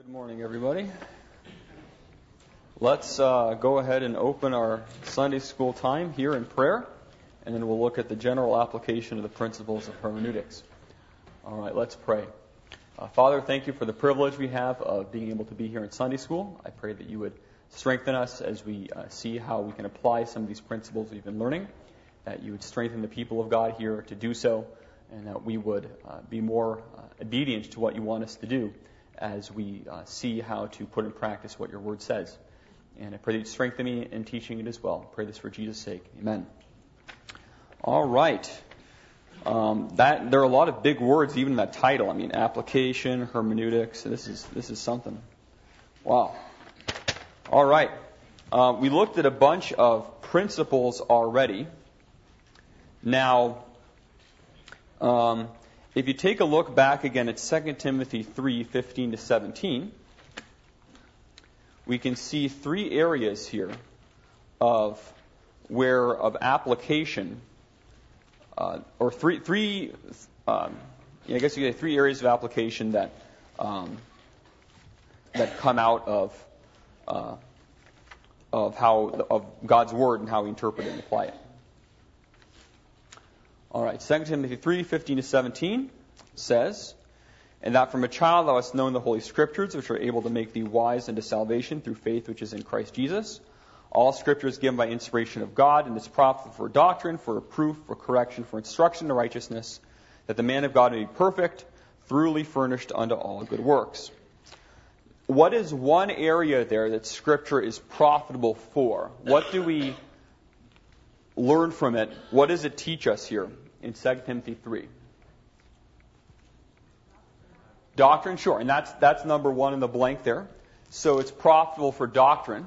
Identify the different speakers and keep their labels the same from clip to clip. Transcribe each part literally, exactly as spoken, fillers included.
Speaker 1: Good morning, everybody. Let's uh, go ahead and open our Sunday school time here in prayer, and then we'll look at the general application of the principles of hermeneutics. All right, let's pray. Uh, Father, thank you for the privilege we have of being able to be here in Sunday school. I pray that you would strengthen us as we uh, see how we can apply some of these principles we've been learning, that you would strengthen the people of God here to do so, and that we would uh, be more uh, obedient to what you want us to do as we uh, see how to put in practice what your word says. And I pray that you strengthen me in teaching it as well. I pray this for Jesus' sake. Amen. All right. Um, that there are a lot of big words even in that title. I mean, application, hermeneutics. This is this is something. Wow. All right. Uh, we looked at a bunch of principles already. Now, um, if you take a look back again at Second Timothy three, fifteen to seventeen, we can see three areas here of where of application, uh, or three, three um, I guess you get three areas of application that um, that come out of uh, of how of God's word and how we interpret it and apply it. All right, Second Timothy three, fifteen to seventeen says, "And that from a child thou hast known the Holy Scriptures, which are able to make thee wise unto salvation through faith which is in Christ Jesus. All Scripture is given by inspiration of God, and is profitable for doctrine, for reproof, for correction, for instruction in righteousness, that the man of God may be perfect, thoroughly furnished unto all good works." What is one area there that Scripture is profitable for? What do we learn from it? What does it teach us here in Second Timothy three? Doctrine, sure. And that's that's number one in the blank there. So it's profitable for doctrine.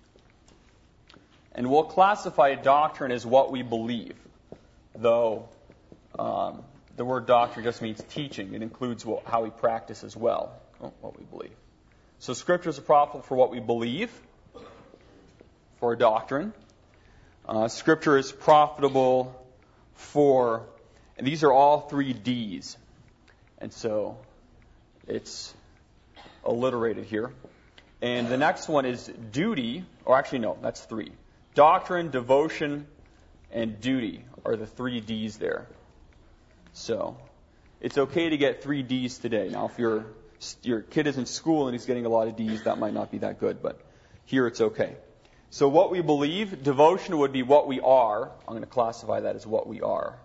Speaker 1: And we'll classify doctrine as what we believe, though um, the word doctrine just means teaching. It includes what, how we practice as well, what we believe. So Scriptures are profitable for what we believe, for doctrine. Uh, scripture is profitable for, and these are all three D's. And so it's alliterated here. And the next one is duty, or actually no, that's three. Doctrine, devotion, and duty are the three D's there. So it's okay to get three D's today. Now, if your your kid is in school and he's getting a lot of D's, that might not be that good, but here it's okay. So what we believe, devotion would be what we are. I'm going to classify that as what we are.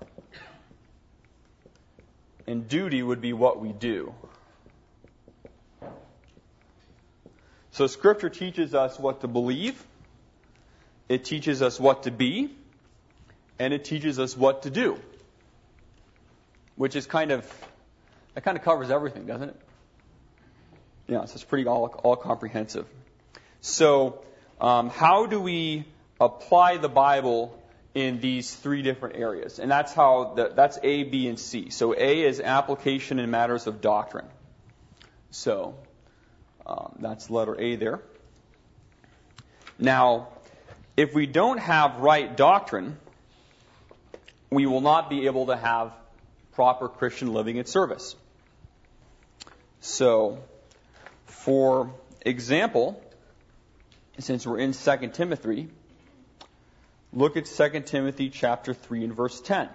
Speaker 1: And duty would be what we do. So Scripture teaches us what to believe, it teaches us what to be, and it teaches us what to do. Which is kind of, that kind of covers everything, doesn't it? Yeah, so it's pretty all, all comprehensive. So, Um, how do we apply the Bible in these three different areas? And that's how the, that's A, B, and C. So A is application in matters of doctrine. So um, that's letter A there. Now, if we don't have right doctrine, we will not be able to have proper Christian living and service. So, for example, since we're in Second Timothy, look at Second Timothy chapter three and verse ten.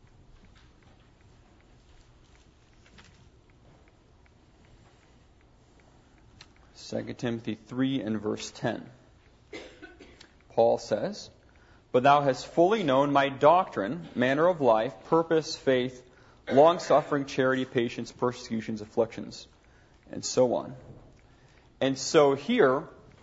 Speaker 1: Second Timothy three and verse ten. Paul says, "But thou hast fully known my doctrine, manner of life, purpose, faith, long-suffering, charity, patience, persecutions, afflictions," and so on. And so here,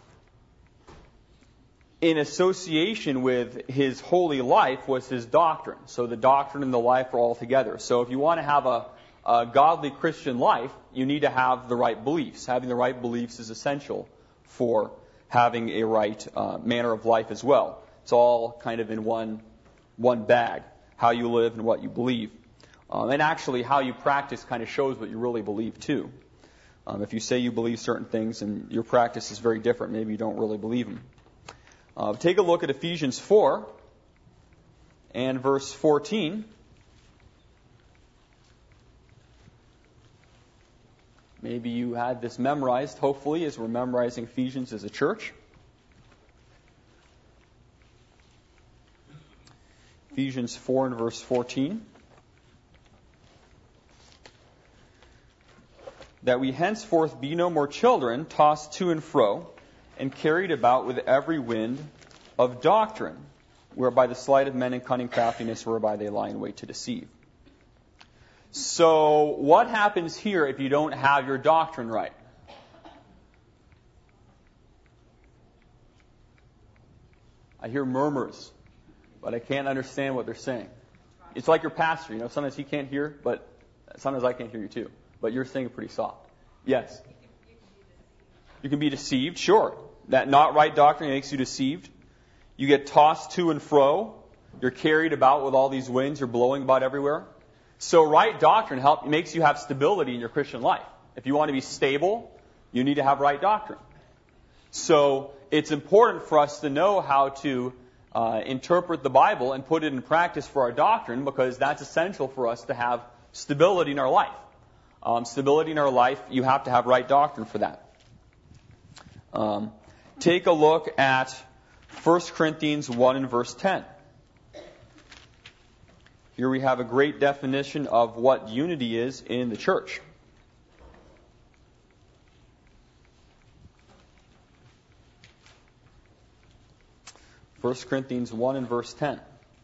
Speaker 1: in association with his holy life was his doctrine. So the doctrine and the life are all together. So if you want to have a, a godly Christian life, you need to have the right beliefs. Having the right beliefs is essential for having a right uh, manner of life as well. It's all kind of in one one bag, how you live and what you believe. Um, and actually how you practice kind of shows what you really believe too. Um, if you say you believe certain things and your practice is very different, maybe you don't really believe them. Uh, take a look at Ephesians four and verse fourteen. Maybe you had this memorized, hopefully, as we're memorizing Ephesians as a church. Ephesians four and verse fourteen. That we henceforth be no more children, tossed to and fro, and carried about with every wind of doctrine, whereby the sleight of men and cunning craftiness, whereby they lie in wait to deceive. So, what happens here if you don't have your doctrine right? I hear murmurs, but I can't understand what they're saying. It's like your pastor, you know, sometimes he can't hear, but sometimes I can't hear you too. But you're saying it pretty soft. Yes? You can be deceived, sure. That not right doctrine makes you deceived. You get tossed to and fro. You're carried about with all these winds. You're blowing about everywhere. So right doctrine help, makes you have stability in your Christian life. If you want to be stable, you need to have right doctrine. So it's important for us to know how to uh, interpret the Bible and put it in practice for our doctrine, because that's essential for us to have stability in our life. Um, stability in our life, you have to have right doctrine for that. Um, take a look at First Corinthians one and verse ten. Here we have a great definition of what unity is in the church. First Corinthians one and verse ten.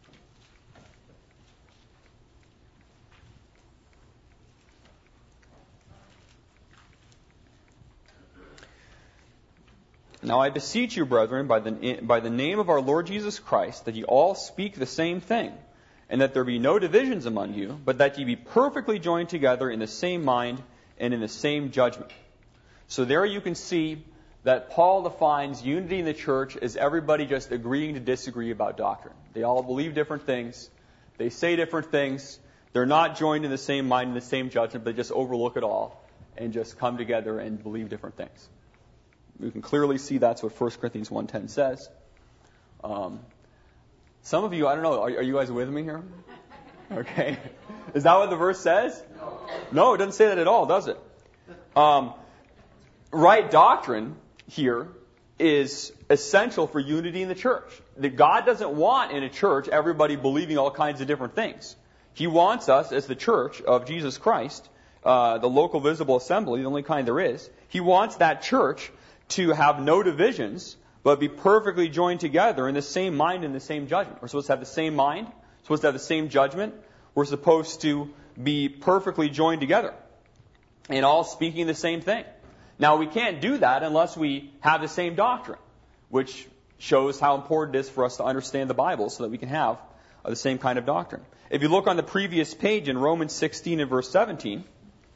Speaker 1: Now I beseech you, brethren, by the, by the name of our Lord Jesus Christ, that ye all speak the same thing, and that there be no divisions among you, but that ye be perfectly joined together in the same mind and in the same judgment. So there you can see that Paul defines unity in the church as everybody just agreeing to disagree about doctrine. They all believe different things. They say different things. They're not joined in the same mind and the same judgment, but they just overlook it all and just come together and believe different things. We can clearly see that's what First Corinthians one ten says. Um, some of you, I don't know, are, are you guys with me here? Okay. Is that what the verse says? No. No, it doesn't say that at all, does it? Um, right doctrine here is essential for unity in the church. That God doesn't want in a church everybody believing all kinds of different things. He wants us as the church of Jesus Christ, uh, the local visible assembly, the only kind there is. He wants that church to have no divisions, but be perfectly joined together in the same mind and the same judgment. We're supposed to have the same mind, supposed to have the same judgment. We're supposed to be perfectly joined together and all speaking the same thing. Now, we can't do that unless we have the same doctrine, which shows how important it is for us to understand the Bible so that we can have uh, the same kind of doctrine. If you look on the previous page in Romans sixteen and verse seventeen,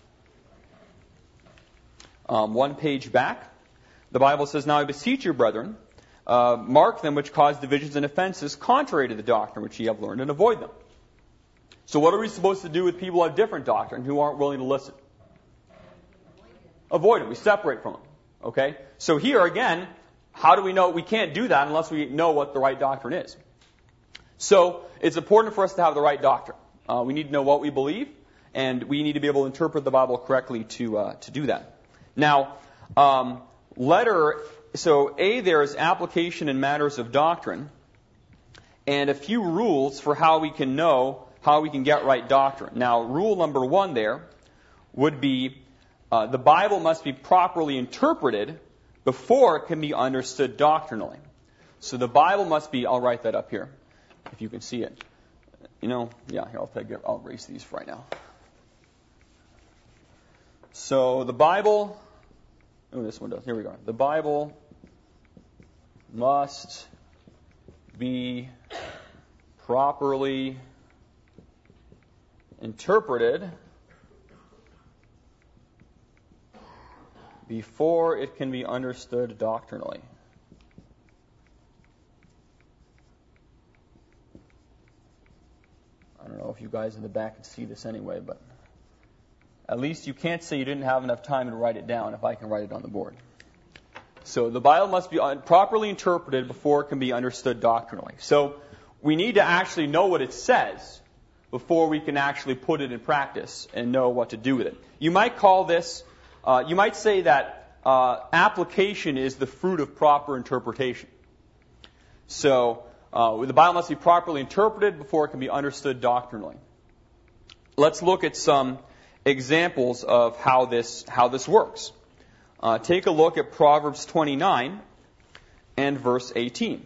Speaker 1: um, one page back, the Bible says, Now I beseech you, brethren, uh, mark them which cause divisions and offenses contrary to the doctrine which ye have learned, and avoid them. So what are we supposed to do with people who have different doctrine who aren't willing to listen? Avoid them. We separate from them. Okay? So here again, how do we know? We can't do that unless we know what the right doctrine is. So it's important for us to have the right doctrine. Uh, we need to know what we believe, and we need to be able to interpret the Bible correctly to uh, to do that. Now, um, letter, so A there is application in matters of doctrine, and a few rules for how we can know how we can get right doctrine. Now, rule number one there would be uh, the Bible must be properly interpreted before it can be understood doctrinally. So the Bible must be, I'll write that up here, if you can see it. You know, yeah, here, I'll, take, I'll erase these for right now. So the Bible... Oh, this one does. Here we go. The Bible must be properly interpreted before it can be understood doctrinally. I don't know if you guys in the back can see this anyway, but at least you can't say you didn't have enough time to write it down if I can write it on the board. So the Bible must be properly interpreted before it can be understood doctrinally. So we need to actually know what it says before we can actually put it in practice and know what to do with it. You might call this uh, you might say that uh, application is the fruit of proper interpretation. So uh, the Bible must be properly interpreted before it can be understood doctrinally. Let's look at some examples of how this how this works. Uh, take a look at Proverbs twenty-nine and verse eighteen.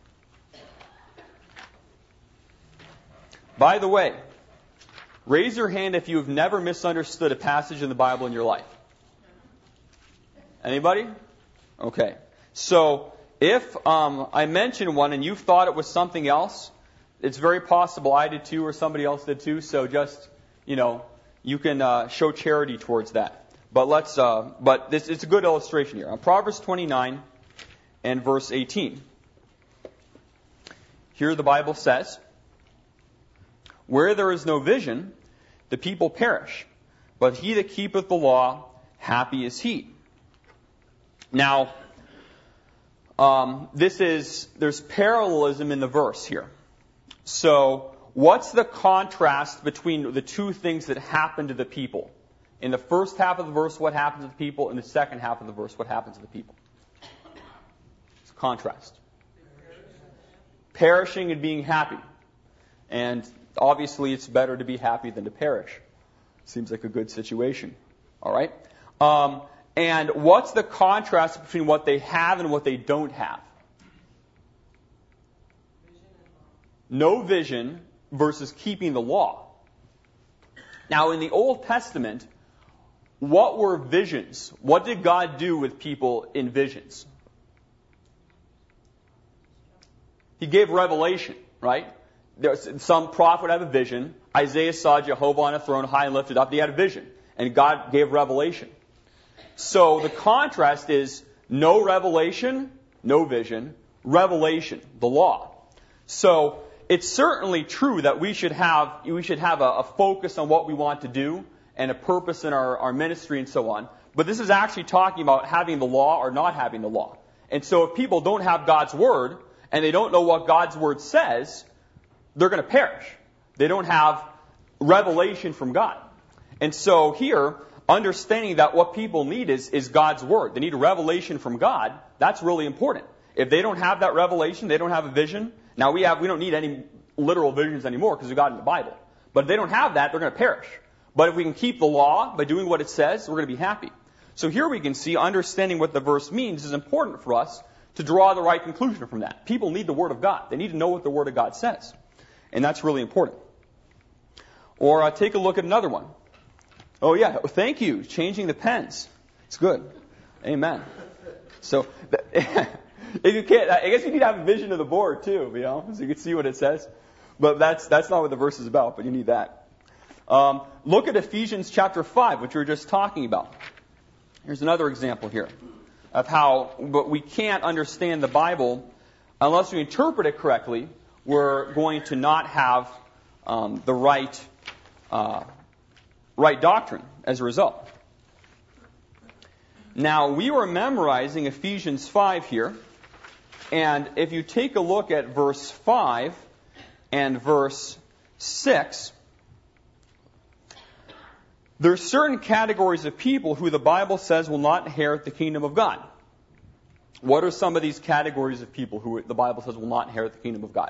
Speaker 1: By the way, raise your hand if you have never misunderstood a passage in the Bible in your life. Anybody? Okay. So if um, I mention one and you thought it was something else, it's very possible I did too or somebody else did too. So just, you know, you can uh, show charity towards that. But let's. Uh, but this it's a good illustration here. On Proverbs twenty-nine and verse eighteen. Here the Bible says, "Where there is no vision, the people perish, but he that keepeth the law, happy is he." Now, um, this is there's parallelism in the verse here. So, what's the contrast between the two things that happen to the people? In the first half of the verse, what happens to the people? In the second half of the verse, what happens to the people? It's a contrast. Perishing and being happy. And obviously, it's better to be happy than to perish. Seems like a good situation. All right? Um, and what's the contrast between what they have and what they don't have? No vision versus keeping the law. Now, in the Old Testament, what were visions? What did God do with people in visions? He gave revelation, right? There's, some prophet would have a vision. Isaiah saw Jehovah on a throne, high and lifted up. He had a vision. And God gave revelation. So the contrast is no revelation, no vision. Revelation, the law. So it's certainly true that we should have we should have a, a focus on what we want to do and a purpose in our, our ministry and so on. But this is actually talking about having the law or not having the law. And so if people don't have God's Word and they don't know what God's Word says, they're going to perish. They don't have revelation from God. And so here, understanding that what people need is, is God's Word. They need a revelation from God. That's really important. If they don't have that revelation, they don't have a vision. Now we have we don't need any literal visions anymore because we got in the Bible. But if they don't have that, they're going to perish. But if we can keep the law by doing what it says, we're going to be happy. So here we can see understanding what the verse means is important for us to draw the right conclusion from that. People need the Word of God. They need to know what the Word of God says. And that's really important. Or uh, take a look at another one. Oh yeah, thank you. Changing the pens. It's good. Amen. So if you can't, I guess you need to have a vision of the board too, you know, so you can see what it says. But that's that's not what the verse is about. But you need that. Um, look at Ephesians chapter five, which we were just talking about. Here's another example here of how, but we can't understand the Bible unless we interpret it correctly. We're going to not have um, the right uh, right doctrine as a result. Now, we were memorizing Ephesians five here, and if you take a look at verse five and verse six, there's certain categories of people who the Bible says will not inherit the kingdom of God. What are some of these categories of people who the Bible says will not inherit the kingdom of God?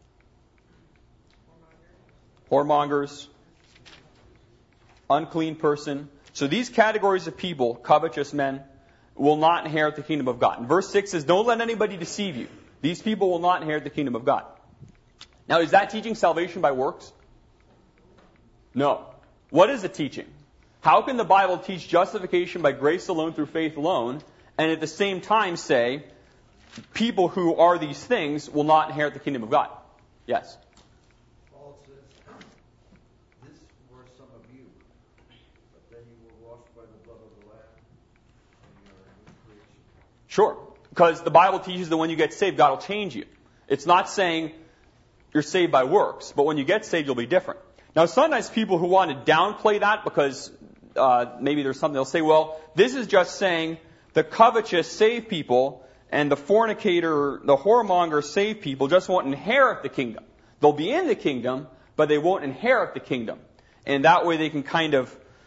Speaker 1: Whoremongers, unclean person. So these categories of people, covetous men, will not inherit the kingdom of God. And verse six says, don't let anybody deceive you. These people will not inherit the kingdom of God. Now, is that teaching salvation by works? No. What is it teaching? How can the Bible teach justification by grace alone through faith alone, and at the same time say, people who are these things will not inherit the kingdom of God? Yes?
Speaker 2: Paul says, this were some of you, but then you were washed by the blood of the Lamb, and you are a new creation.
Speaker 1: Sure. Because the Bible teaches that when you get saved, God will change you. It's not saying you're saved by works, but when you get saved, you'll be different. Now, sometimes people who want to downplay that because uh, maybe there's something, they'll say, well, this is just saying the covetous saved people and the fornicator, the whoremonger saved people just won't inherit the kingdom. They'll be in the kingdom, but they won't inherit the kingdom. And that way they can kind of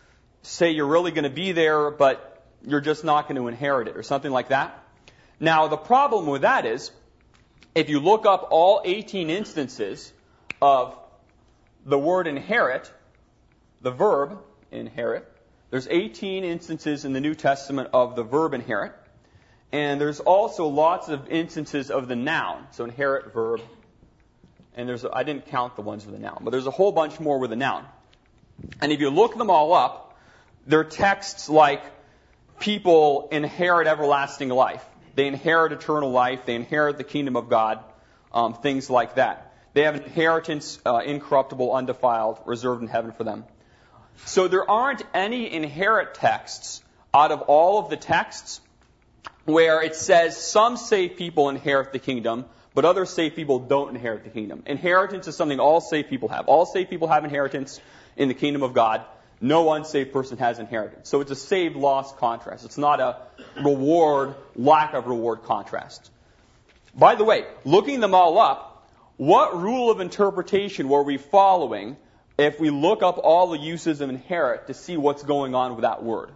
Speaker 1: say you're really going to be there, but you're just not going to inherit it, or something like that. Now, the problem with that is, if you look up all eighteen instances of the word inherit, the verb inherit, there's eighteen instances in the New Testament of the verb inherit. And there's also lots of instances of the noun. So inherit, verb. And there's, I didn't count the ones with the noun, but there's a whole bunch more with the noun. And if you look them all up, they're texts like people inherit everlasting life. They inherit eternal life. They inherit the kingdom of God. Um, things like that. They have an inheritance, uh, incorruptible, undefiled, reserved in heaven for them. So there aren't any inherit texts out of all of the texts where it says some saved people inherit the kingdom, but other saved people don't inherit the kingdom. Inheritance is something all saved people have. All saved people have inheritance in the kingdom of God. No unsaved person has inheritance. So it's a saved-lost contrast. It's not a reward, lack of reward contrast. By the way, looking them all up, what rule of interpretation were we following if we look up all the uses of inherit to see what's going on with that word?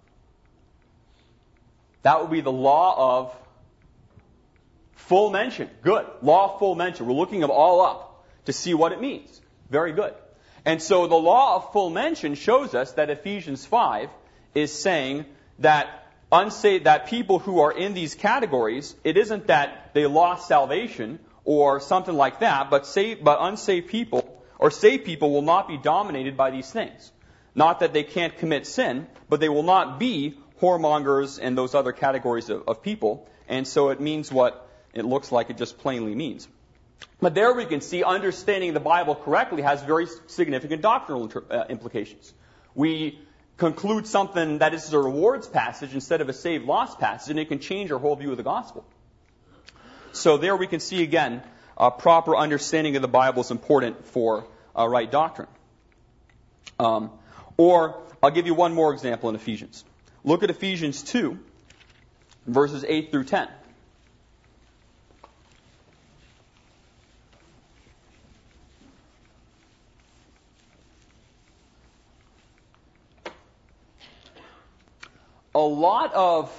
Speaker 1: That would be the law of full mention. Good. Law of full mention. We're looking them all up to see what it means. Very good. And so the law of full mention shows us that Ephesians five is saying that unsaved, that people who are in these categories, it isn't that they lost salvation or something like that, but saved, but unsaved people or saved people will not be dominated by these things. Not that they can't commit sin, but they will not be whoremongers and those other categories of, of people. And so it means what it looks like it just plainly means. But there we can see understanding the Bible correctly has very significant doctrinal uh, implications. We conclude something that is a rewards passage instead of a saved lost passage, and it can change our whole view of the gospel. So there we can see again, a proper understanding of the Bible is important for uh, right doctrine. Um, or I'll give you one more example in Ephesians. Look at Ephesians two, verses eight through ten. A lot of,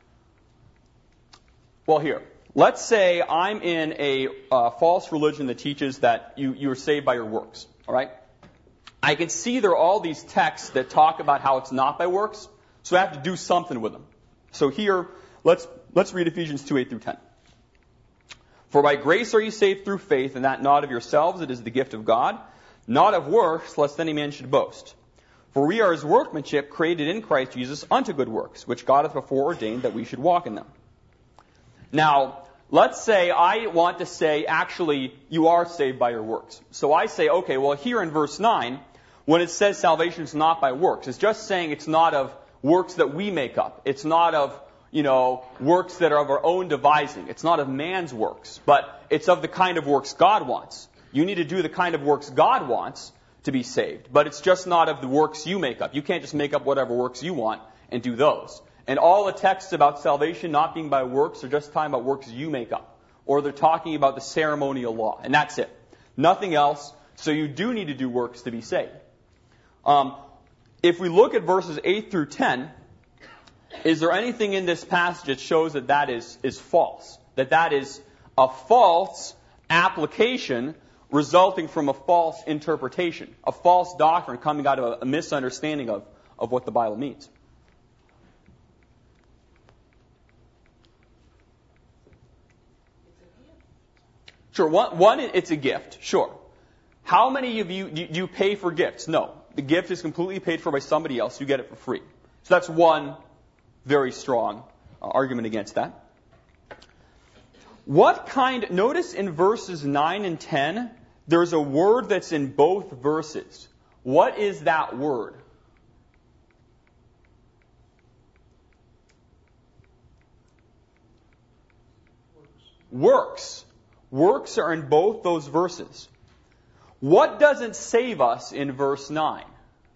Speaker 1: well here, let's say I'm in a uh, false religion that teaches that you, you're saved by your works, all right? I can see there are all these texts that talk about how it's not by works, so I have to do something with them. So here, let's let's read Ephesians two, eight through ten. For by grace are you saved through faith, and that not of yourselves, it is the gift of God, not of works, lest any man should boast. For we are his workmanship, created in Christ Jesus unto good works, which God hath before ordained that we should walk in them. Now, let's say I want to say, actually, you are saved by your works. So I say, okay, well, here in verse nine, when it says salvation is not by works, it's just saying it's not of works that we make up. It's not of, you know, works that are of our own devising. It's not of man's works, but it's of the kind of works God wants. You need to do the kind of works God wants to be saved, but it's just not of the works you make up. You can't just make up whatever works you want and do those. And all the texts about salvation not being by works are just talking about works you make up, or they're talking about the ceremonial law, and that's it. Nothing else. So you do need to do works to be saved. Um, if we look at verses eight through ten, is there anything in this passage that shows that that is, is false? That that is a false application resulting from a false interpretation, a false doctrine coming out of a, a misunderstanding of, of what the Bible means? Sure, one, one, it's a gift, sure. How many of you, do you pay for gifts? No. The gift is completely paid for by somebody else. You get it for free. So that's one very strong uh, argument against that. What kind, notice in verses nine and ten, there's a word that's in both verses. What is that word? Works. Works are in both those verses. What doesn't save us in verse nine?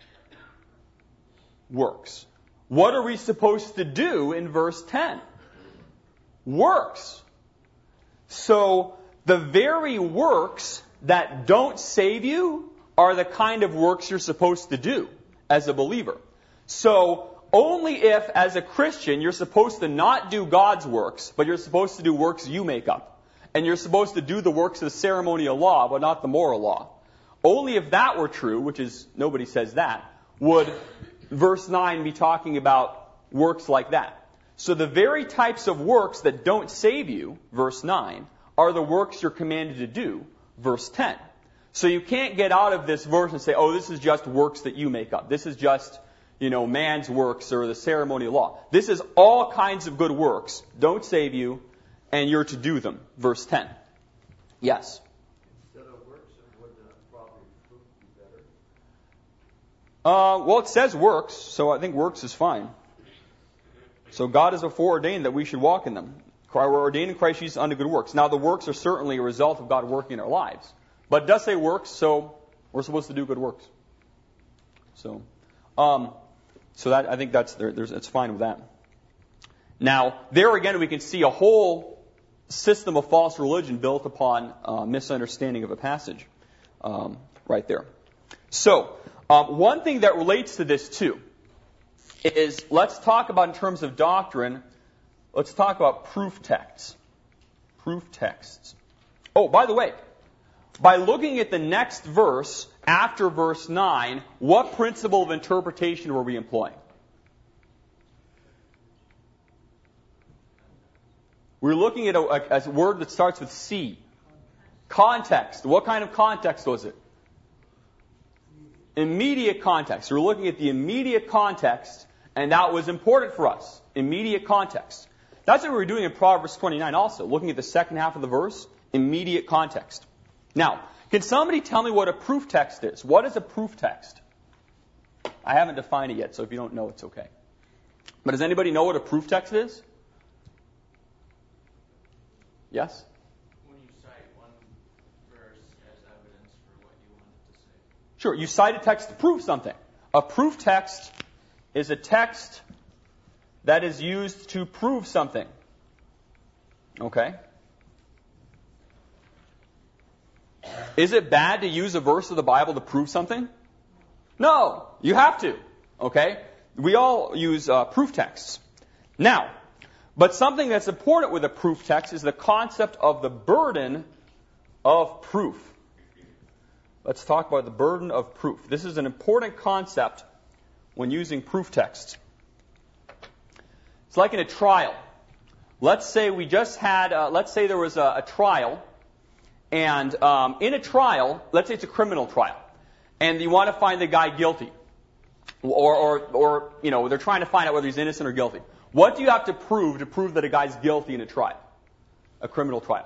Speaker 1: Works. What are we supposed to do in verse ten? Works. So the very works that don't save you are the kind of works you're supposed to do as a believer. So only if, as a Christian, you're supposed to not do God's works, but you're supposed to do works you make up. And you're supposed to do the works of the ceremonial law, but not the moral law. Only if that were true, which is, nobody says that, would verse nine be talking about works like that. So the very types of works that don't save you, verse nine, are the works you're commanded to do, verse ten. So you can't get out of this verse and say, oh, this is just works that you make up. This is just, you know, man's works or the ceremonial law. This is all kinds of good works, don't save you, and you're to do them, verse ten. Yes?
Speaker 2: Instead of works, would the probably fruit be better?
Speaker 1: Uh, well, it says works, so I think works is fine. So God has foreordained that we should walk in them. We're ordained in Christ Jesus unto good works. Now, the works are certainly a result of God working in our lives. But it does say works, so we're supposed to do good works. So, um, so that I think that's there, there's it's fine with that. Now, there again, we can see a whole system of false religion built upon uh, misunderstanding of a passage, um, right there. So, um, one thing that relates to this too is let's talk about in terms of doctrine. Let's talk about proof texts. Proof texts. Oh, by the way, by looking at the next verse after verse nine, what principle of interpretation were we employing? We're looking at a, a, a word that starts with C. Context. What kind of context was it? Immediate context. We're looking at the immediate context, and that was important for us. Immediate context. That's what we were doing in Proverbs twenty-nine also, looking at the second half of the verse, immediate context. Now, can somebody tell me what a proof text is? What is a proof text? I haven't defined it yet, so if you don't know, it's okay. But does anybody know what a proof text is? Yes?
Speaker 3: When you cite one verse as evidence for what you wanted to say.
Speaker 1: Sure, you cite a text to prove something. A proof text is a text that is used to prove something. Okay? Is it bad to use a verse of the Bible to prove something? No, you have to. Okay? We all use uh, proof texts. Now, but something that's important with a proof text is the concept of the burden of proof. Let's talk about the burden of proof. This is an important concept when using proof texts. It's like in a trial. Let's say we just had, uh, let's say there was a, a trial, and um, in a trial, let's say it's a criminal trial, and you want to find the guy guilty, or, or, or you know, they're trying to find out whether he's innocent or guilty. What do you have to prove to prove that a guy's guilty in a trial, a criminal trial?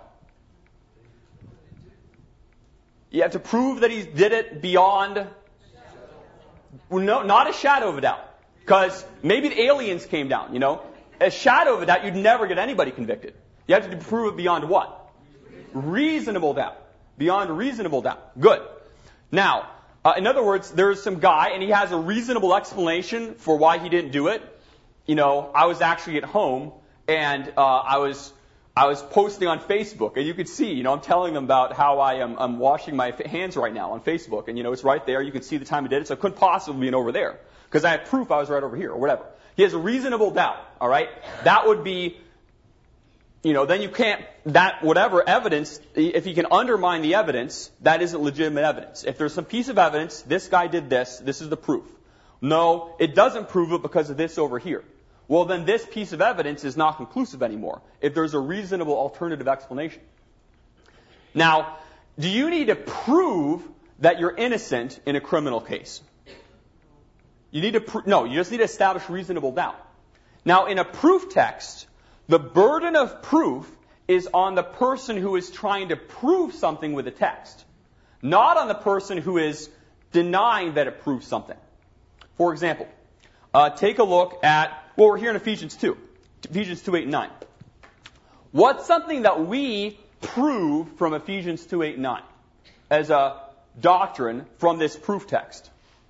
Speaker 1: You have to prove that he did it beyond, no, not a shadow of a doubt, because maybe the aliens came down, you know. A shadow of a doubt, you'd never get anybody convicted. You have to prove it beyond what? Reasonable doubt. Beyond reasonable doubt. Good. Now, uh, in other words, there's some guy, and he has a reasonable explanation for why he didn't do it. You know, I was actually at home, and uh, I was I was posting on Facebook, and you could see, you know, I'm telling them about how I am I'm washing my hands right now on Facebook, and, you know, it's right there. You can see the time I did it, so it couldn't possibly be over there, because I had proof I was right over here, or whatever. He has a reasonable doubt, all right? That would be, you know, then you can't, that, whatever evidence, if he can undermine the evidence, that isn't legitimate evidence. If there's some piece of evidence, this guy did this, this is the proof. No, it doesn't prove it because of this over here. Well, then this piece of evidence is not conclusive anymore, if there's a reasonable alternative explanation. Now, do you need to prove that you're innocent in a criminal case? You need to pro- no, you just need to establish reasonable doubt. Now, in a proof text, the burden of proof is on the person who is trying to prove something with a text, not on the person who is denying that it proves something. For example, uh, take a look at, well, we're here in Ephesians two, Ephesians two, eight, and nine. What's something that we prove from Ephesians two, eight, and nine as a doctrine from this proof text?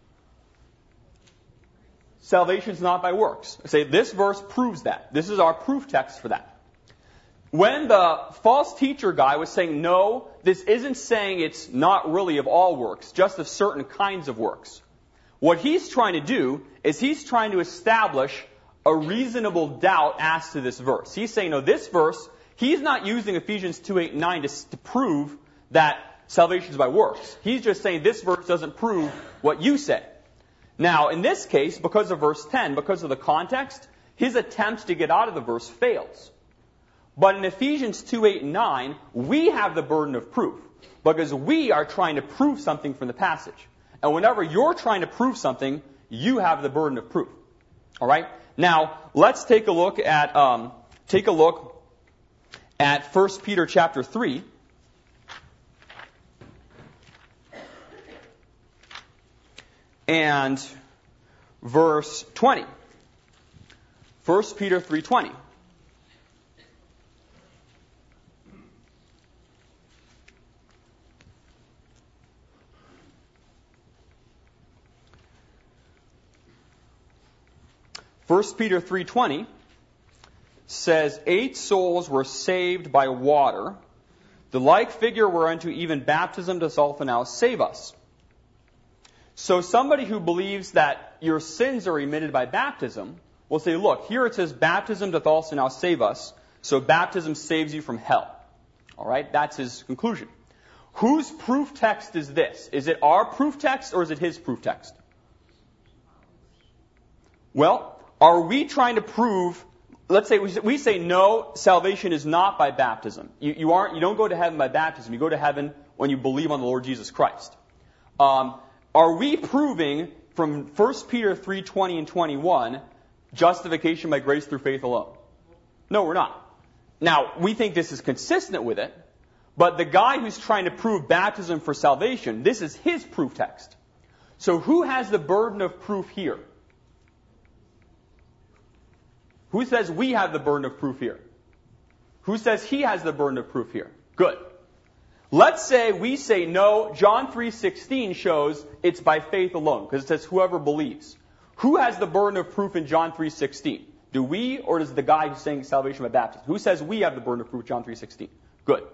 Speaker 1: Salvation is not by works. I say this verse proves that. This is our proof text for that. When the false teacher guy was saying, no, this isn't saying it's not really of all works, just of certain kinds of works. What he's trying to do is he's trying to establish a reasonable doubt as to this verse. He's saying, no, this verse, he's not using Ephesians two, eight, and nine to, to prove that salvation is by works. He's just saying this verse doesn't prove what you say. Now, in this case, because of verse ten, because of the context, his attempt to get out of the verse fails. But in Ephesians two, eight, and nine, we have the burden of proof because we are trying to prove something from the passage. And whenever you're trying to prove something, you have the burden of proof. All right? Now, let's take a look at um, take a look at First Peter chapter three. And verse twenty. First Peter three twenty. First Peter three twenty says, eight souls were saved by water. The like figure whereunto even baptism does also now save us. So somebody who believes that your sins are remitted by baptism will say, look, here it says baptism doth also now save us. So baptism saves you from hell. All right, that's his conclusion. Whose proof text is this? Is it our proof text or is it his proof text? Well, are we trying to prove, let's say we say no, salvation is not by baptism. You, you aren't, you don't go to heaven by baptism. You go to heaven when you believe on the Lord Jesus Christ. Um, are we proving from First Peter three twenty and twenty-one justification by grace through faith alone? No, we're not. Now, we think this is consistent with it, but the guy who's trying to prove baptism for salvation, this is his proof text. So who has the burden of proof here? Who says we have the burden of proof here? Who says he has the burden of proof here? Good. Let's say we say no, John three sixteen shows it's by faith alone, because it says whoever believes. Who has the burden of proof in John three sixteen? Do we, or does the guy who's saying salvation by baptism? Who says we have the burden of proof in John three sixteen? Good.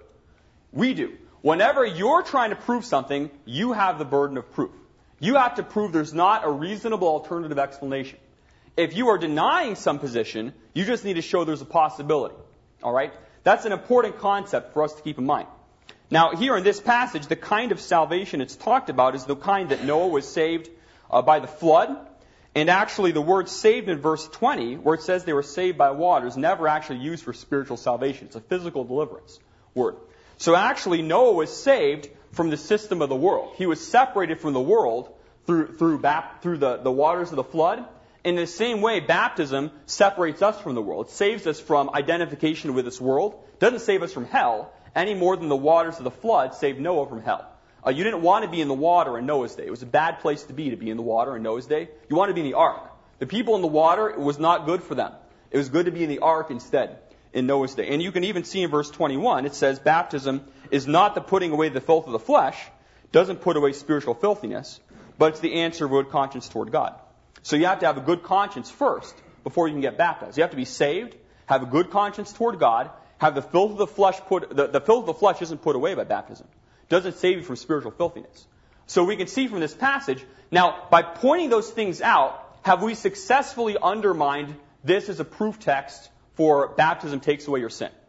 Speaker 1: We do. Whenever you're trying to prove something, you have the burden of proof. You have to prove there's not a reasonable alternative explanation. If you are denying some position, you just need to show there's a possibility. All right? That's an important concept for us to keep in mind. Now, here in this passage, the kind of salvation it's talked about is the kind that Noah was saved uh, by the flood. And actually, the word saved in verse twenty, where it says they were saved by water, is never actually used for spiritual salvation. It's a physical deliverance word. So actually, Noah was saved from the system of the world. He was separated from the world through through, bap- through the, the waters of the flood. In the same way, baptism separates us from the world. It saves us from identification with this world. It doesn't save us from hell any more than the waters of the flood saved Noah from hell. Uh, you didn't want to be in the water in Noah's day. It was a bad place to be, to be in the water in Noah's day. You wanted to be in the ark. The people in the water, it was not good for them. It was good to be in the ark instead in Noah's day. And you can even see in verse twenty-one, it says baptism is not the putting away the filth of the flesh, doesn't put away spiritual filthiness, but it's the answer of good conscience toward God. So you have to have a good conscience first before you can get baptized. You have to be saved, have a good conscience toward God, have the filth of the flesh put, the, the filth of the flesh isn't put away by baptism. It doesn't save you from spiritual filthiness. So we can see from this passage, now by pointing those things out, have we successfully undermined this as a proof text for baptism takes away your sin?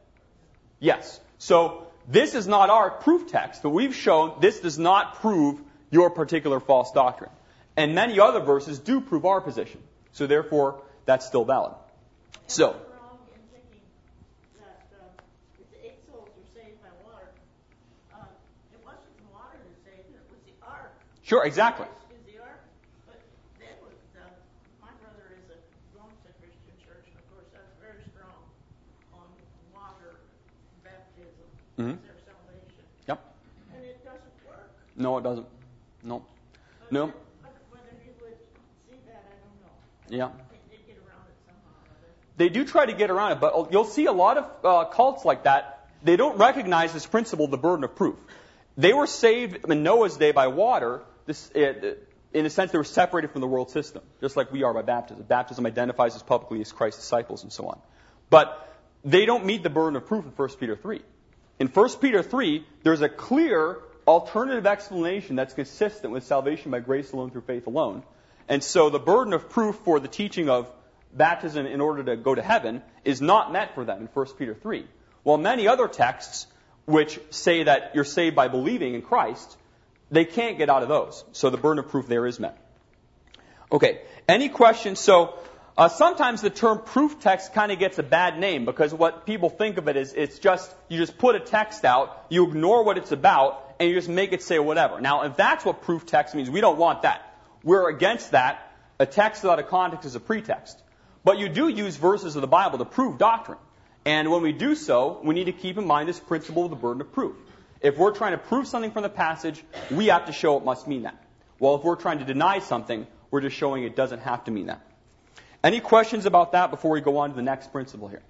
Speaker 1: Yes. So this is not our proof text, but we've shown this does not prove your particular false doctrine. And many other verses do prove our position. So therefore, that's still valid. So,
Speaker 4: wrong in thinking that uh, if the eight souls were saved by water, uh, it wasn't the water that saved it, it was the ark.
Speaker 1: sure, exactly.
Speaker 4: Is the ark, but that was, uh, my brother is a belongs to a Christian church, and of course that's very strong on water baptism
Speaker 1: Mhm.
Speaker 4: as their salvation.
Speaker 1: Yep.
Speaker 4: And it doesn't work.
Speaker 1: No, it doesn't. No.
Speaker 4: But
Speaker 1: No.
Speaker 4: that- but whether he would see that, I don't know.
Speaker 1: Yeah.
Speaker 4: They did get around it somehow or other.
Speaker 1: They do try to get around it, but you'll see a lot of uh, cults like that. They don't recognize this principle, the burden of proof. They were saved in Noah's day by water. This, uh, in a sense, they were separated from the world system, just like we are by baptism. Baptism identifies us publicly as Christ's disciples and so on. But they don't meet the burden of proof in First Peter three. In First Peter three, there's a clear alternative explanation that's consistent with salvation by grace alone through faith alone. And so the burden of proof for the teaching of baptism in order to go to heaven is not met for them in First Peter three. While many other texts which say that you're saved by believing in Christ, they can't get out of those. So the burden of proof there is met. Okay, any questions? So uh, sometimes the term proof text kind of gets a bad name because what people think of it is it's just, you just put a text out, you ignore what it's about, and you just make it say whatever. Now, if that's what proof text means, we don't want that. We're against that. A text without a context is a pretext. But you do use verses of the Bible to prove doctrine. And when we do so, we need to keep in mind this principle of the burden of proof. If we're trying to prove something from the passage, we have to show it must mean that. Well, if we're trying to deny something, we're just showing it doesn't have to mean that. Any questions about that before we go on to the next principle here?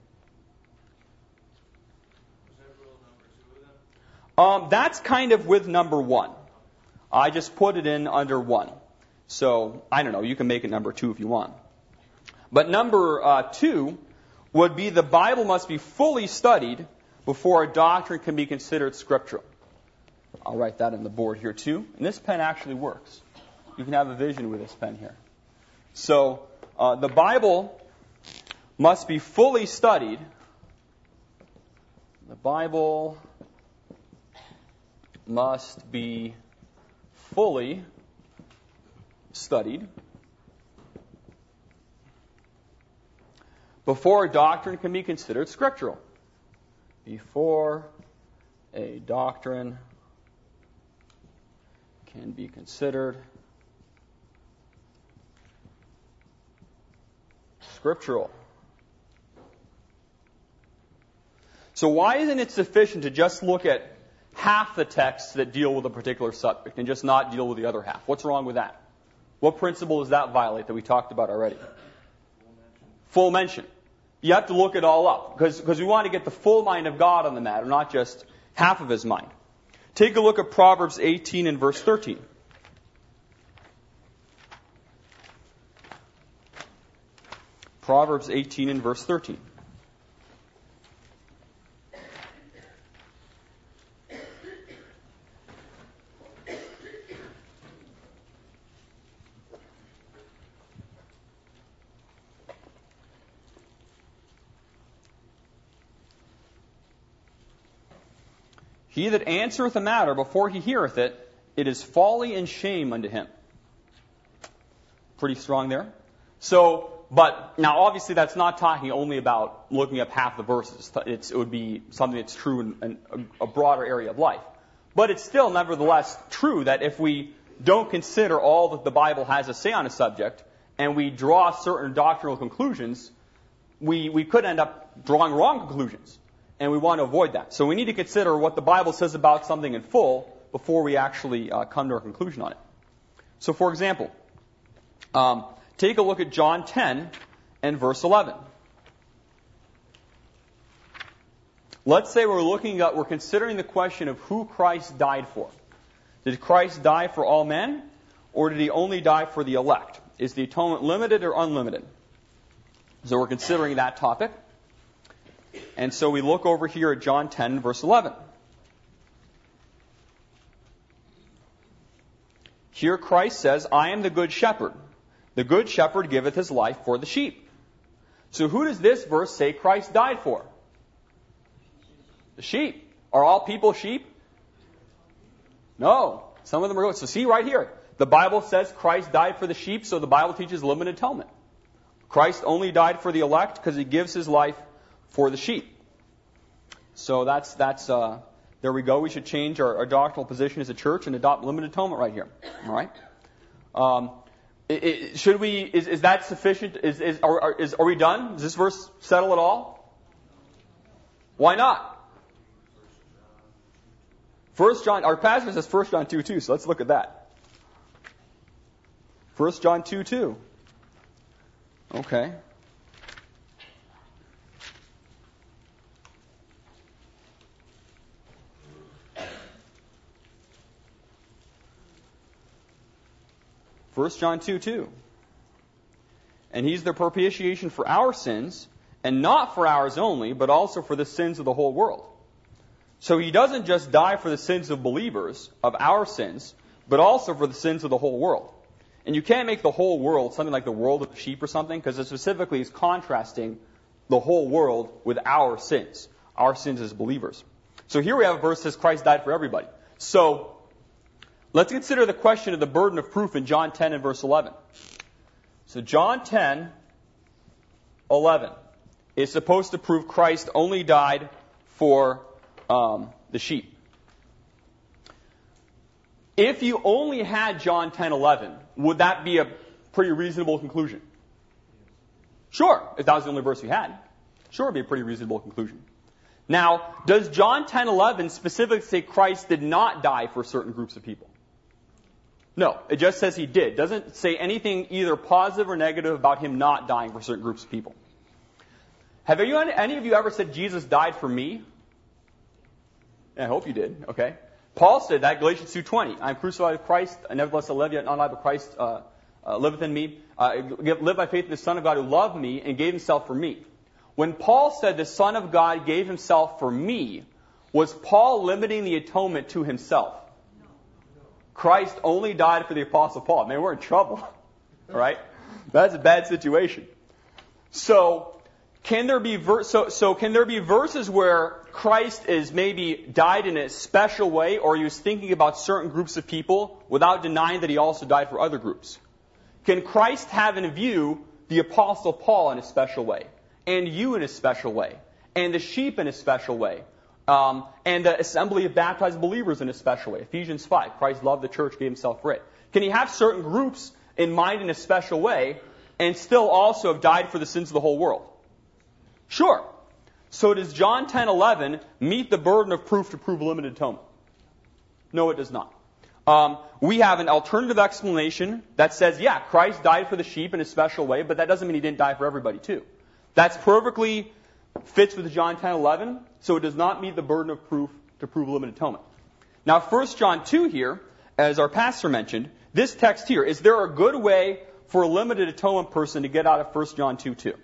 Speaker 3: Was that rule number two of them?
Speaker 1: Um, that's kind of with number one. I just put it in under one. So, I don't know, you can make it number two if you want. But number uh, two would be the Bible must be fully studied before a doctrine can be considered scriptural. I'll write that on the board here too. And this pen actually works. You can have a vision with this pen here. So, uh, the Bible must be fully studied. The Bible must be fully studied before a doctrine can be considered scriptural. Before a doctrine can be considered scriptural. So why isn't it sufficient to just look at half the texts that deal with a particular subject and just not deal with the other half? What's wrong with that? What principle does that violate that we talked about already? Full mention. You have to look it all up because because we want to get the full mind of God on the matter, not just half of His mind. Take a look at Proverbs eighteen and verse thirteen. Proverbs eighteen and verse thirteen. He that answereth a matter before he heareth it, it is folly and shame unto him. Pretty strong there. So, but now obviously that's not talking only about looking up half the verses. It's, it would be something that's true in, in a, a broader area of life. But it's still nevertheless true that if we don't consider all that the Bible has to say on a subject and we draw certain doctrinal conclusions, we, we could end up drawing wrong conclusions. And we want to avoid that. So we need to consider what the Bible says about something in full before we actually uh, come to a conclusion on it. So for example, um, take a look at John ten and verse eleven. Let's say we're looking at, we're considering the question of who Christ died for. Did Christ die for all men, or did He only die for the elect? Is the atonement limited or unlimited? So we're considering that topic. And so we look over here at John ten, verse eleven. Here Christ says, I am the good shepherd. The good shepherd giveth his life for the sheep. So who does this verse say Christ died for? The sheep. Are all people sheep? No. Some of them are goats. So see right here. The Bible says Christ died for the sheep, so the Bible teaches limited atonement. Christ only died for the elect because He gives His life for the sheep. So that's, that's uh, there we go. We should change our, our doctrinal position as a church and adopt limited atonement right here. All right? Um, it, it, should we, is, is that sufficient? Is, is, are, is, are we done? Does this verse settle it all? Why not? First John, our pastor says First John two two, so let's look at that. First John two two. Okay. First John two two. And He's the propitiation for our sins, and not for ours only, but also for the sins of the whole world. So He doesn't just die for the sins of believers, of our sins, but also for the sins of the whole world. And you can't make the whole world something like the world of the sheep or something, because it specifically is contrasting the whole world with our sins, our sins as believers. So here we have a verse that says Christ died for everybody. So let's consider the question of the burden of proof in John ten and verse eleven. So John ten, eleven is supposed to prove Christ only died for um, the sheep. If you only had John ten, eleven, would that be a pretty reasonable conclusion? Sure, if that was the only verse you had. Sure, it would be a pretty reasonable conclusion. Now, does John ten, eleven specifically say Christ did not die for certain groups of people? No, it just says he did. It doesn't say anything either positive or negative about him not dying for certain groups of people. Have you, any of you ever said Jesus died for me? I hope you did, okay. Paul said that, Galatians two twenty. I am crucified with Christ, I nevertheless I live, yet not I, but Christ uh, uh, liveth in me. Uh, live by faith in the Son of God who loved me and gave himself for me. When Paul said the Son of God gave himself for me, was Paul limiting the atonement to himself? No. Christ only died for the Apostle Paul. Man, we're in trouble, right? That's a bad situation. So, can there be ver- so so can there be verses where Christ is maybe died in a special way, or he was thinking about certain groups of people without denying that he also died for other groups? Can Christ have in view the Apostle Paul in a special way, and you in a special way, and the sheep in a special way, um, and the assembly of baptized believers in a special way? Ephesians five, Christ loved the church, gave himself for it. Can he have certain groups in mind in a special way, and still also have died for the sins of the whole world? Sure. So does John ten, eleven meet the burden of proof to prove limited atonement? No, it does not. Um, we have an alternative explanation that says, yeah, Christ died for the sheep in a special way, but that doesn't mean he didn't die for everybody too. That's perfectly fits with John ten, eleven, so it does not meet the burden of proof to prove limited atonement. Now, First John two here, as our pastor mentioned, this text here, is there a good way for a limited atonement person to get out of First John two, two?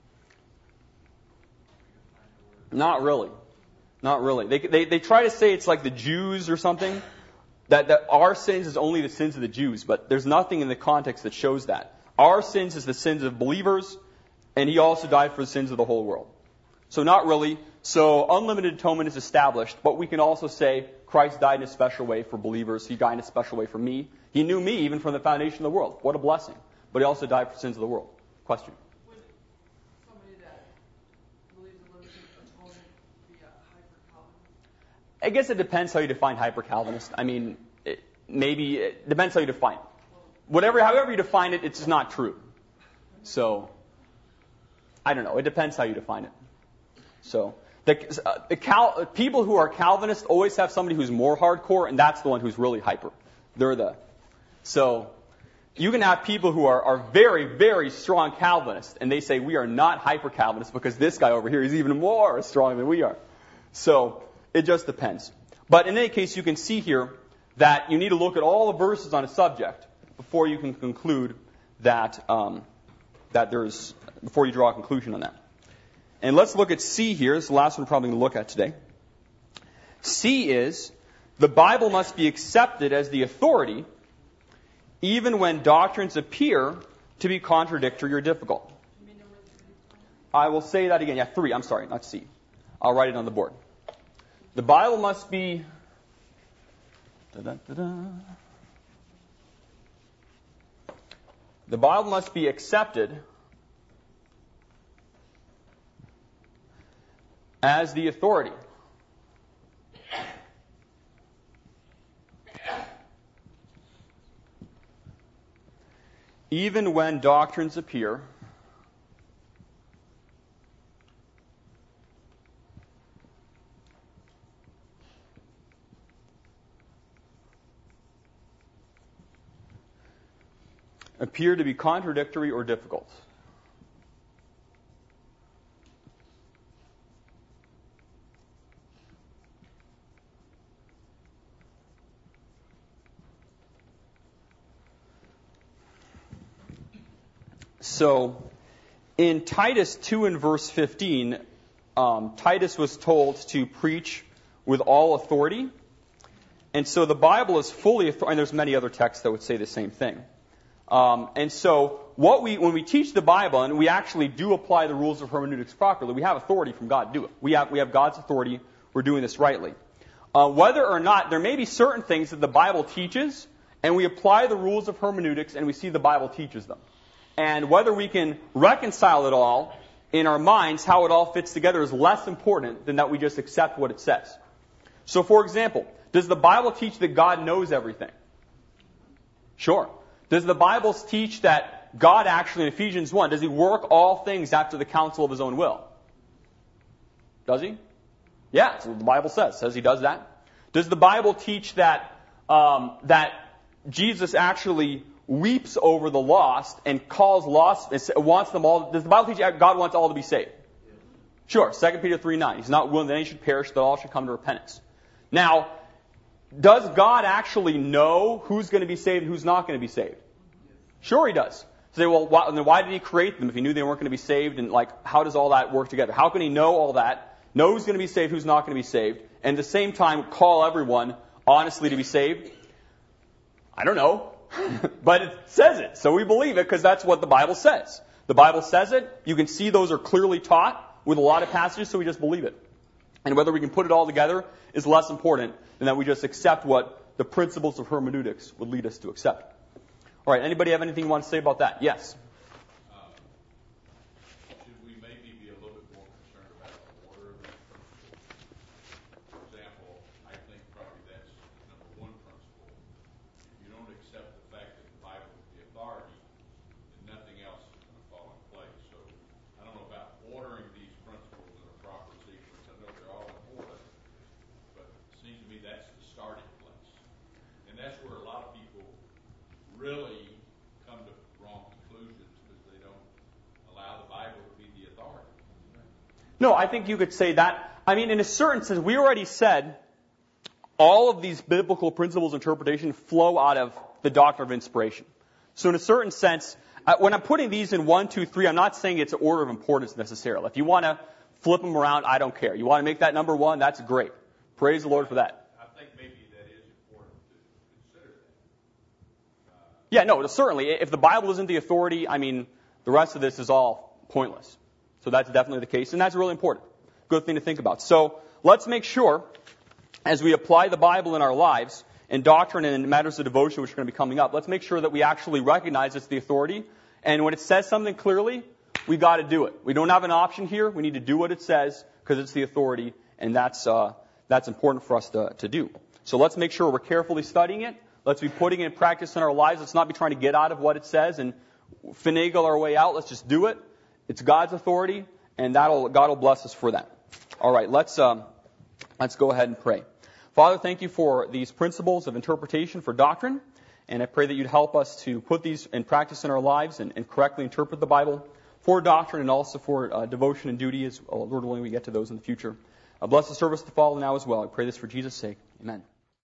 Speaker 1: Not really. Not really. They, they, they try to say it's like the Jews or something, that, that our sins is only the sins of the Jews, but there's nothing in the context that shows that. Our sins is the sins of believers, and he also died for the sins of the whole world. So not really. So unlimited atonement is established, but we can also say Christ died in a special way for believers. He died in a special way for me. He knew me even from the foundation of the world. What a blessing. But he also died for sins of the world. Question?
Speaker 5: Would somebody that believes in limited atonement be a hyper-Calvinist?
Speaker 1: I guess it depends how you define hyper-Calvinist. I mean, it, maybe it depends how you define it. Whatever, however you define it, it's not true. So, I don't know. It depends how you define it. So, the, uh, the Cal, people who are Calvinists always have somebody who's more hardcore, and that's the one who's really hyper. They're the... So, you can have people who are, are very, very strong Calvinists, and they say, we are not hyper-Calvinists because this guy over here is even more strong than we are. So, it just depends. But in any case, you can see here that you need to look at all the verses on a subject before you can conclude that, um, that there's, before you draw a conclusion on that. And let's look at C here. This is the last one we're probably going to look at today. C is, the Bible must be accepted as the authority even when doctrines appear to be contradictory or difficult. I will say that again. Yeah, three. I'm sorry, not C. I'll write it on the board. The Bible must be... Da-da-da-da. The Bible must be accepted as the authority. Even when doctrines appear appear to be contradictory or difficult. So, in Titus two and verse fifteen, um, Titus was told to preach with all authority. And so the Bible is fully authority, and there's many other texts that would say the same thing. Um, and so what we, when we teach the Bible and we actually do apply the rules of hermeneutics properly, we have authority from God to do it. We have, we have God's authority. We're doing this rightly. Uh, whether or not, there may be certain things that the Bible teaches, and we apply the rules of hermeneutics and we see the Bible teaches them. And whether we can reconcile it all in our minds, how it all fits together, is less important than that we just accept what it says. So, for example, does the Bible teach that God knows everything? Sure. Does the Bible teach that God actually, in Ephesians one, does He work all things after the counsel of His own will? Does He? Yeah, that's what the Bible says. It says He does that. Does the Bible teach that um, that Jesus actually weeps over the lost and calls lost, wants them all? Does the Bible teach that God wants all to be saved? Sure. Second Peter three nine. He's not willing that any should perish, that all should come to repentance. Now, does God actually know who's going to be saved and who's not going to be saved? Sure He does. You say, well, why, then why did He create them if He knew they weren't going to be saved? And like, how does all that work together? How can He know all that, know who's going to be saved, who's not going to be saved, and at the same time call everyone honestly to be saved? I don't know. But it says it, so we believe it because that's what the Bible says. The Bible says it. You can see those are clearly taught with a lot of passages, so we just believe it. And whether we can put it all together is less important than that we just accept what the principles of hermeneutics would lead us to accept. All right, anybody have anything you want to say about that? Yes?
Speaker 6: Um, should we maybe be a little bit more concerned about the order of these principles? For example, I think probably that's number one principle. If you don't accept the fact that the Bible is the authority, then nothing else is going to fall in place. So I don't know about ordering these principles in a proper sequence. I know they're all important, but it seems to me that's the starting place. And that's where a lot of people really come to wrong conclusions because they don't allow the Bible to be the authority.
Speaker 1: No, I think you could say that. I mean, in a certain sense, we already said all of these biblical principles of interpretation flow out of the doctrine of inspiration. So in a certain sense, when I'm putting these in one, two, three, I'm not saying it's an order of importance necessarily. If you want to flip them around, I don't care. You want to make that number one, that's great. Praise the Lord for that.
Speaker 6: I think maybe that is important to consider that. Uh,
Speaker 1: Yeah, no, certainly. If the Bible isn't the authority, I mean, the rest of this is all pointless. So that's definitely the case, and that's really important. Good thing to think about. So let's make sure, as we apply the Bible in our lives, in doctrine and in matters of devotion, which are going to be coming up, let's make sure that we actually recognize it's the authority. And when it says something clearly, we got to do it. We don't have an option here. We need to do what it says because it's the authority, and that's uh, that's important for us to, to do. So let's make sure we're carefully studying it. Let's be putting it in practice in our lives. Let's not be trying to get out of what it says and finagle our way out. Let's just do it. It's God's authority, and that'll God will bless us for that. All right, let's um, let's go ahead and pray. Father, thank you for these principles of interpretation for doctrine, and I pray that you'd help us to put these in practice in our lives and, and correctly interpret the Bible for doctrine and also for uh, devotion and duty, as uh, Lord willing we get to those in the future. Uh, bless the service to follow now as well. I pray this for Jesus' sake. Amen.